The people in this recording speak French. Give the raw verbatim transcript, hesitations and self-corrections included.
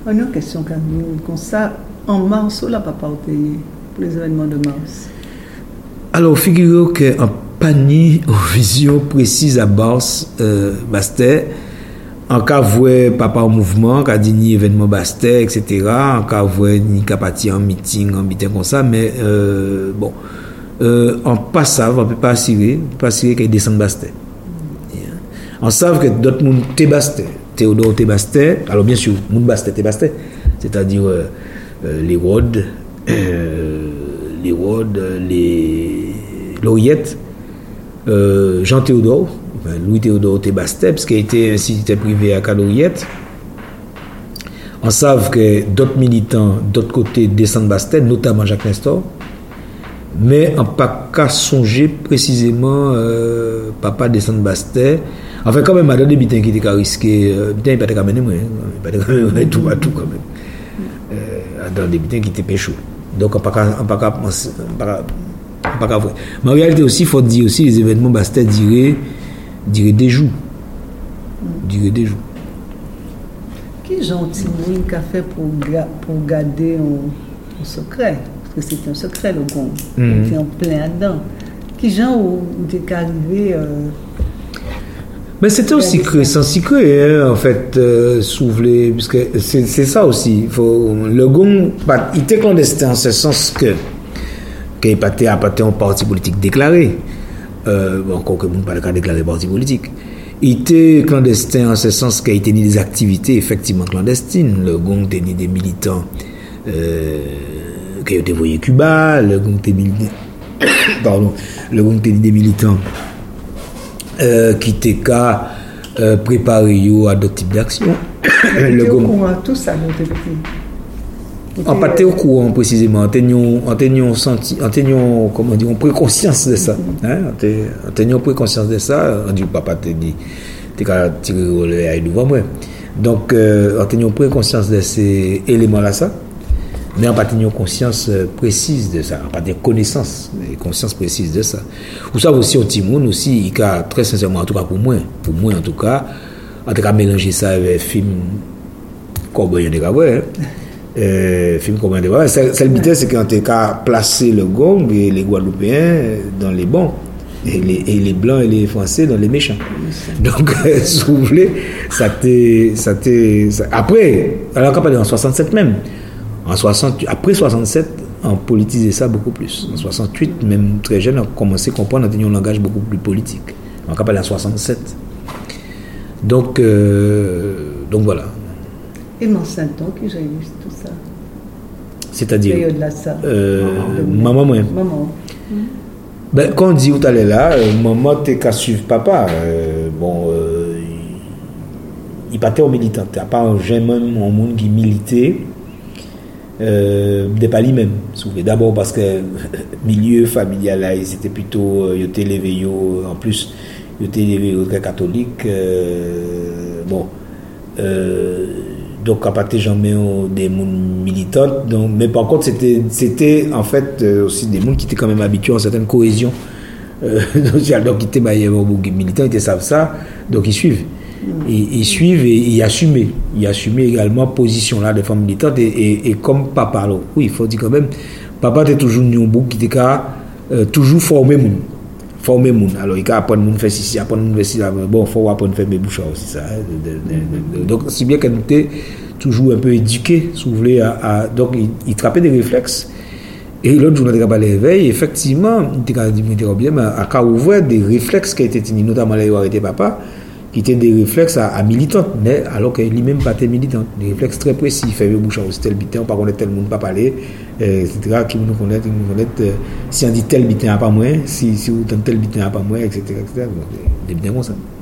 On a une question quand même, comme ça, en mars, on n'a pas porté pour les événements de mars. Alors, figurez-vous qu'en panier, en vision précise à Bars, euh, Bastet, en cas voit papa en mouvement, quand dit ni événement Bastet, et cetera, en cas voit ni capati en meeting, en meeting comme ça, mais euh, bon, euh, en passant, on ne peut pas assurer, on peut pas assurer qu'il descend Bastet. On sait que d'autres monde t'es Bastet, Théodore t'es Bastet, alors bien sûr, monde Bastet t'es Bastet, c'est-à-dire euh, euh, les Rhodes, euh, les Rhodes, les Lauriette, euh, Jean Théodore, enfin, Louis Théodore t'es Bastet, parce qu'il a été instituteur privé à Lauriette. On sait que d'autres militants d'autre côté descendent Bastet, notamment Jacques Nestor, mais on n'a pas qu'à songer précisément euh, papa descend Bastet. Enfin, quand même, madame des bitins qui étaient risqués, euh, bitins, il n'y a pas de caméra, il n'y a pas de caméra, tout à tout quand même. Euh, dans des bitins qui étaient péchés. Donc, on n'a pas qu'à penser, on n'a pas qu'à voir. Mais en réalité aussi, il faut dire aussi, les événements Bastet diraient, diraient des jours. Diraient des jours. Qui gentil monde qu'a fait pour, pour garder un, un secret? Parce que c'est un secret, le gong. Mm-hmm. On est en plein dedans. Qui gens où t'es arrivé. Euh, Mais c'était un secret, c'est un secret, hein, en fait, euh, soulevé, parce que c'est, c'est ça aussi. Il faut, le gong, il était clandestin en ce sens que, qu'il n'a pas été un parti politique déclaré. Euh, encore que vous ne parlez pas déclarer parti politique. Il était clandestin en ce sens qu'il a tenu des activités effectivement clandestines. Le gong tenait des militants euh, qui ont été envoyés à Cuba, le gong tenait pardon, le gong tenait des militants Euh, qui était qu'à euh, préparer à d'autres types d'actions. Le au courant tout ça, on pas été au courant précisément, en tenions, en tenions senti, en tenions, comment dire, on pris conscience de ça, hein, en tenions pris conscience de ça. On dit papa te dit, t'es qu'à tirer le aïe devant moi. Donc, euh, en tenions pris conscience de ces éléments-là, ça. Mais on n'a pas tenu conscience précise de ça, on n'a pas de connaissance, conscience précise de ça. Vous savez aussi, au Timoun aussi, il a très sincèrement, en tout cas pour moi, pour moi en tout cas, en tout cas mélanger ça avec un film Cowboy de Cowboy, euh, film Cowboy de Cowboy. C'est le but, c'est qu'en tout cas placer le gong et les Guadeloupéens dans les bons. Et les, et les blancs et les français dans les méchants. Donc, euh, si vous voulez, ça t'est, ça t'est, ça... après, alors quand on est en soixante-sept même. En soixante, après soixante-sept, on politisait ça beaucoup plus. En soixante-huit, même très jeune, on commençait à comprendre, on a un langage beaucoup plus politique. On a parlé en soixante-sept. Donc, euh, donc voilà. Et Monsanto, qui j'ai vu tout ça. C'est-à-dire euh, maman, moi. Maman. Ben, quand on dit où t'allais là, euh, maman t'es qu'à suivre papa. Euh, bon, euh, il, il partait aux militants. Il n'y a pas un jeune même un monde qui militait. Euh, des pas lui-même. D'abord parce que milieu familial là, c'était plutôt euh, il était élevé en plus il était élevé très catholique. Euh, bon, euh, donc à partir jamais des monde militants. Donc, mais par contre c'était c'était en fait euh, aussi des monde qui étaient quand même habitués à une certaine cohésion. Euh, donc ils étaient bah, militants, ils savent ça, donc ils suivent. Ils, ils suivent et ils assument. Ils assument également position là de femmes militantes et, et, et comme papa, alors oui, il faut dire quand même, papa était toujours un bouc qui était euh, toujours formé moun, formé moun. Alors il a apprendre moun faire ici, apprendre moun faire ici là. Bon, faut apprendre faire mes bouchons aussi ça. Hein, de, de, de, de, donc si bien qu'elle était toujours un peu éduquée, si vous voulez, à, à, donc il, il trappait des réflexes. Et l'autre jour, on a parlé l'éveil, effectivement, il a dit bien, à ouvert des réflexes qui étaient tenus, notamment là où arrêté papa. Qui étaient des réflexes à, à militantes, mais alors qu'il lui-même pas était militant. Des réflexes très précis. Il fait le bouche à tel bitin, on ne connaît tel monde, pas parler, euh, et cetera. Qui nous connaît, qui nous connaît. Euh, si on dit tel bitin, pas moins, si, si vous dites tel bitin, pas moins, et cetera. et cetera. Des bitins comme ça.